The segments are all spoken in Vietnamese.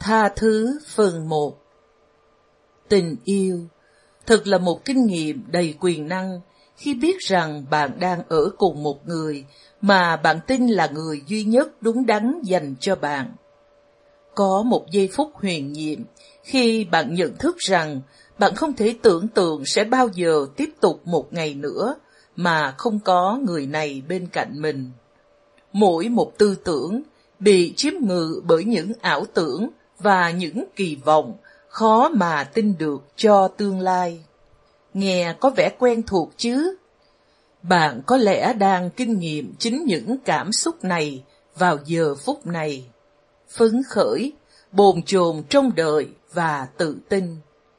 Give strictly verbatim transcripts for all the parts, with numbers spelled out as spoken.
Tha thứ phần một. Tình yêu thật là một kinh nghiệm đầy quyền năng khi biết rằng bạn đang ở cùng một người mà bạn tin là người duy nhất đúng đắn dành cho bạn. Có một giây phút huyền nhiệm khi bạn nhận thức rằng bạn không thể tưởng tượng sẽ bao giờ tiếp tục một ngày nữa mà không có người này bên cạnh mình. Mỗi một tư tưởng bị chiếm ngự bởi những ảo tưởng và những kỳ vọng khó mà tin được cho tương lai. Nghe có vẻ quen thuộc chứ? Bạn có lẽ đang kinh nghiệm chính những cảm xúc này vào giờ phút này. Phấn khởi, bồn chồn trong đời và tự tin.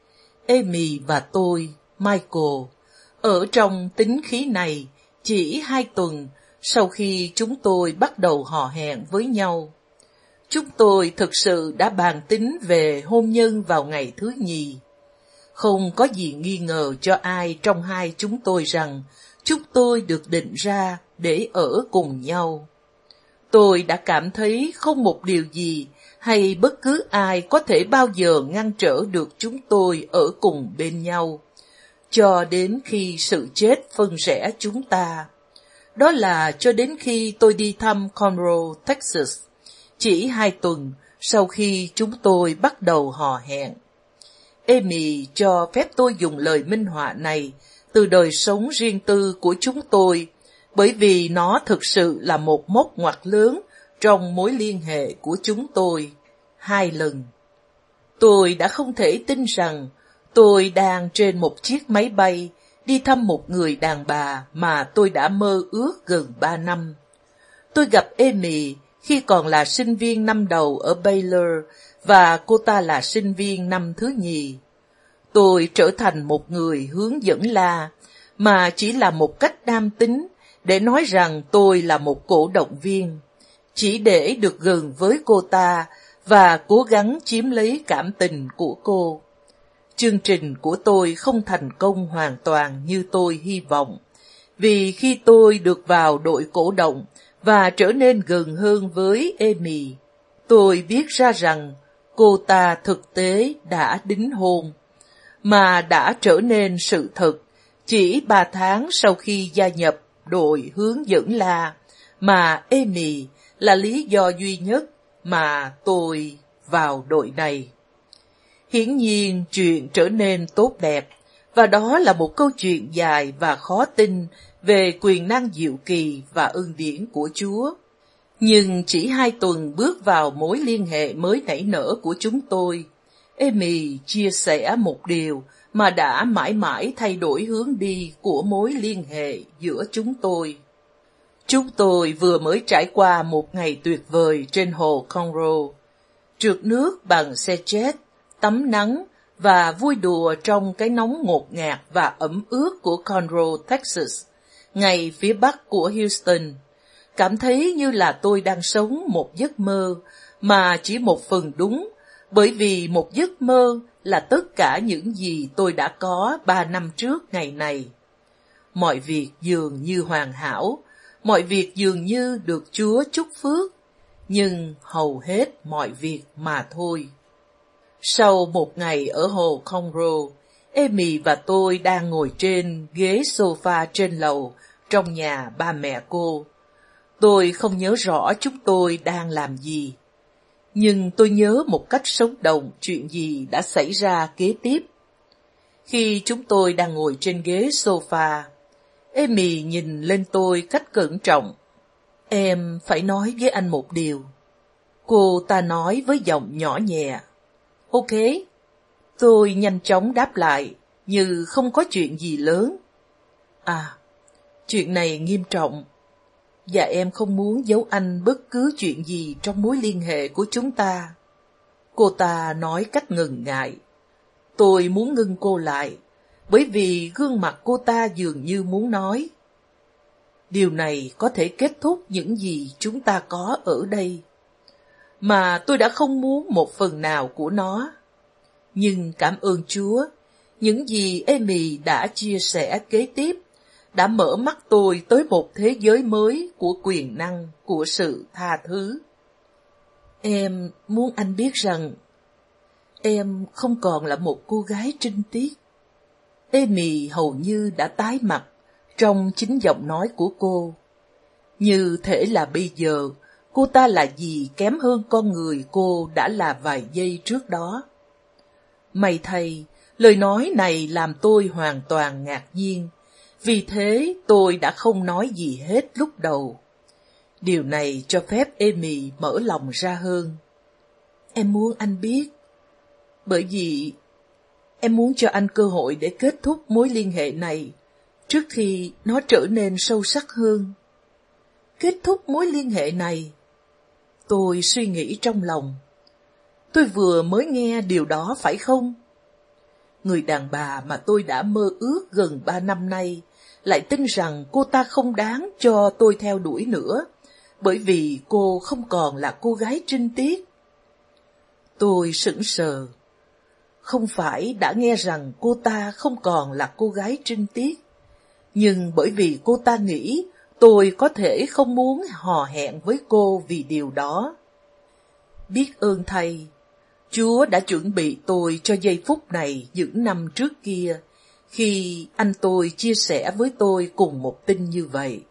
Amy và tôi, Michael, ở trong tính khí này chỉ hai tuần sau khi chúng tôi bắt đầu hò hẹn với nhau. Chúng tôi thực sự đã bàn tính về hôn nhân vào ngày thứ nhì. Không có gì nghi ngờ cho ai trong hai chúng tôi rằng chúng tôi được định ra để ở cùng nhau. Tôi đã cảm thấy không một điều gì hay bất cứ ai có thể bao giờ ngăn trở được chúng tôi ở cùng bên nhau, cho đến khi sự chết phân rẽ chúng ta. Đó là cho đến khi tôi đi thăm Conroe, Texas, chỉ hai tuần sau khi chúng tôi bắt đầu hò hẹn. Amy cho phép tôi dùng lời minh họa này từ đời sống riêng tư của chúng tôi, bởi vì nó thực sự là một mốc ngoặt lớn trong mối liên hệ của chúng tôi. Hai lần. Tôi đã không thể tin rằng tôi đang trên một chiếc máy bay đi thăm một người đàn bà mà tôi đã mơ ước gần ba năm. Tôi gặp Amy khi còn là sinh viên năm đầu ở Baylor và cô ta là sinh viên năm thứ nhì. Tôi trở thành một người hướng dẫn la, mà chỉ là một cách nam tính để nói rằng tôi là một cổ động viên, chỉ để được gần với cô ta và cố gắng chiếm lấy cảm tình của cô. Chương trình của tôi không thành công hoàn toàn như tôi hy vọng, vì khi tôi được vào đội cổ động và trở nên gần hơn với Amy, tôi biết ra rằng cô ta thực tế đã đính hôn, mà đã trở nên sự thật chỉ ba tháng sau khi gia nhập đội hướng dẫn la, mà Amy là lý do duy nhất mà tôi vào đội này. Hiển nhiên chuyện trở nên tốt đẹp, và đó là một câu chuyện dài và khó tin về quyền năng diệu kỳ và ân điển của Chúa. Nhưng chỉ hai tuần bước vào mối liên hệ mới nảy nở của chúng tôi, Amy chia sẻ một điều mà đã mãi mãi thay đổi hướng đi của mối liên hệ giữa chúng tôi. Chúng tôi vừa mới trải qua một ngày tuyệt vời trên hồ Conroe, trượt nước bằng xe jet, tắm nắng và vui đùa trong cái nóng ngột ngạt và ẩm ướt của Conroe, Texas, ngay phía bắc của Houston. Cảm thấy như là tôi đang sống một giấc mơ, mà chỉ một phần đúng, bởi vì một giấc mơ là tất cả những gì tôi đã có ba năm trước ngày này. Mọi việc dường như hoàn hảo, mọi việc dường như được Chúa chúc phước, nhưng hầu hết mọi việc mà thôi. Sau một ngày ở hồ Conroe, Amy và tôi đang ngồi trên ghế sofa trên lầu trong nhà ba mẹ cô. Tôi không nhớ rõ chúng tôi đang làm gì, nhưng tôi nhớ một cách sống động chuyện gì đã xảy ra kế tiếp. Khi chúng tôi đang ngồi trên ghế sofa, Amy nhìn lên tôi cách cẩn trọng. Em phải nói với anh một điều. Cô ta nói với giọng nhỏ nhẹ. Ok. Tôi nhanh chóng đáp lại, như không có chuyện gì lớn. À, chuyện này nghiêm trọng. Và em không muốn giấu anh bất cứ chuyện gì trong mối liên hệ của chúng ta. Cô ta nói cách ngần ngại. Tôi muốn ngưng cô lại, bởi vì gương mặt cô ta dường như muốn nói. Điều này có thể kết thúc những gì chúng ta có ở đây, mà tôi đã không muốn một phần nào của nó. Nhưng cảm ơn Chúa, những gì Amy đã chia sẻ kế tiếp đã mở mắt tôi tới một thế giới mới của quyền năng, của sự tha thứ. Em muốn anh biết rằng Em không còn là một cô gái trinh tiết. Amy hầu như đã tái mặt trong chính giọng nói của cô. Như thể là bây giờ, cô ta là gì kém hơn con người cô đã là vài giây trước đó. May thay, lời nói này làm tôi hoàn toàn ngạc nhiên, vì thế tôi đã không nói gì hết lúc đầu. Điều này cho phép Amy mở lòng ra hơn. Em muốn anh biết, bởi vì em muốn cho anh cơ hội để kết thúc mối liên hệ này trước khi nó trở nên sâu sắc hơn. Kết thúc mối liên hệ này? Tôi suy nghĩ trong lòng. Tôi vừa mới nghe điều đó phải không? Người đàn bà mà tôi đã mơ ước gần ba năm nay lại tin rằng cô ta không đáng cho tôi theo đuổi nữa, bởi vì cô không còn là cô gái trinh tiết. Tôi sững sờ. Không phải đã nghe rằng cô ta không còn là cô gái trinh tiết, nhưng bởi vì cô ta nghĩ tôi có thể không muốn hò hẹn với cô vì điều đó. Biết ơn thay, Chúa đã chuẩn bị tôi cho giây phút này những năm trước kia, khi anh tôi chia sẻ với tôi cùng một tin như vậy.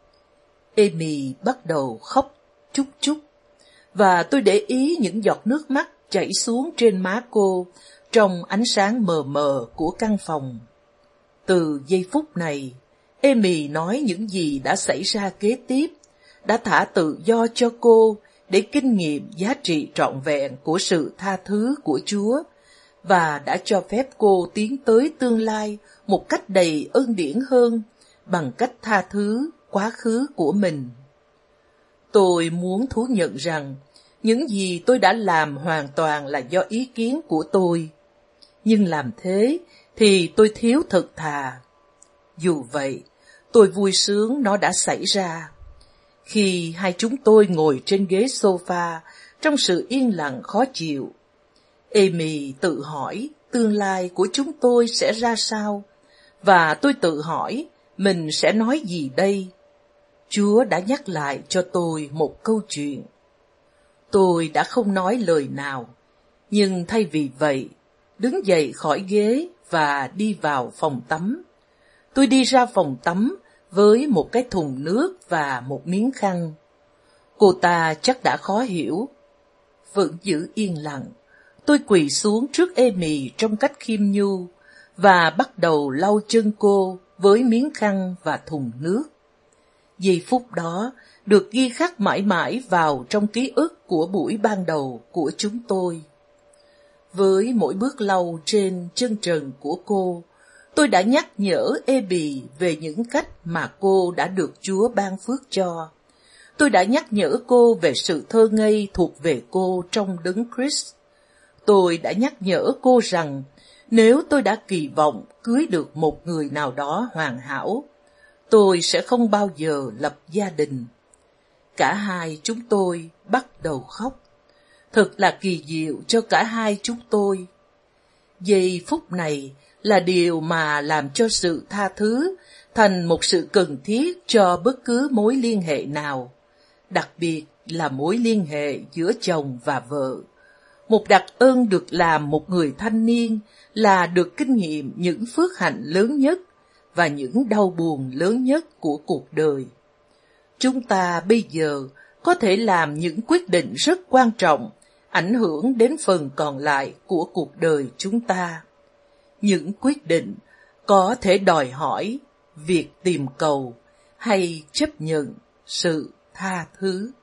Amy bắt đầu khóc chút chút, và tôi để ý những giọt nước mắt chảy xuống trên má cô trong ánh sáng mờ mờ của căn phòng. Từ giây phút này, Amy nói những gì đã xảy ra kế tiếp, đã thả tự do cho cô để kinh nghiệm giá trị trọn vẹn của sự tha thứ của Chúa, và đã cho phép cô tiến tới tương lai một cách đầy ân điển hơn bằng cách tha thứ quá khứ của mình. Tôi muốn thú nhận rằng những gì tôi đã làm hoàn toàn là do ý kiến của tôi, nhưng làm thế thì tôi thiếu thật thà. Dù vậy, tôi vui sướng nó đã xảy ra. Khi hai chúng tôi ngồi trên ghế sofa trong sự yên lặng khó chịu, Amy tự hỏi tương lai của chúng tôi sẽ ra sao, và tôi tự hỏi mình sẽ nói gì đây. Chúa đã nhắc lại cho tôi một câu chuyện. Tôi đã không nói lời nào, nhưng thay vì vậy, đứng dậy khỏi ghế và đi vào phòng tắm. Tôi đi ra phòng tắm với một cái thùng nước và một miếng khăn. Cô ta chắc đã khó hiểu. Vẫn giữ yên lặng, tôi quỳ xuống trước Amy trong cách khiêm nhu và bắt đầu lau chân cô với miếng khăn và thùng nước. Giây phút đó được ghi khắc mãi mãi vào trong ký ức của buổi ban đầu của chúng tôi. Với mỗi bước lau trên chân trần của cô, tôi đã nhắc nhở Amy về những cách mà cô đã được Chúa ban phước cho. Tôi đã nhắc nhở cô về sự thơ ngây thuộc về cô trong Đấng Christ. Tôi đã nhắc nhở cô rằng nếu tôi đã kỳ vọng cưới được một người nào đó hoàn hảo, tôi sẽ không bao giờ lập gia đình. Cả hai chúng tôi bắt đầu khóc. Thật là kỳ diệu cho cả hai chúng tôi. Giây phút này là điều mà làm cho sự tha thứ thành một sự cần thiết cho bất cứ mối liên hệ nào, đặc biệt là mối liên hệ giữa chồng và vợ. Một đặc ân được làm một người thanh niên là được kinh nghiệm những phước hạnh lớn nhất và những đau buồn lớn nhất của cuộc đời. Chúng ta bây giờ có thể làm những quyết định rất quan trọng, ảnh hưởng đến phần còn lại của cuộc đời chúng ta. Những quyết định có thể đòi hỏi việc tìm cầu hay chấp nhận sự tha thứ.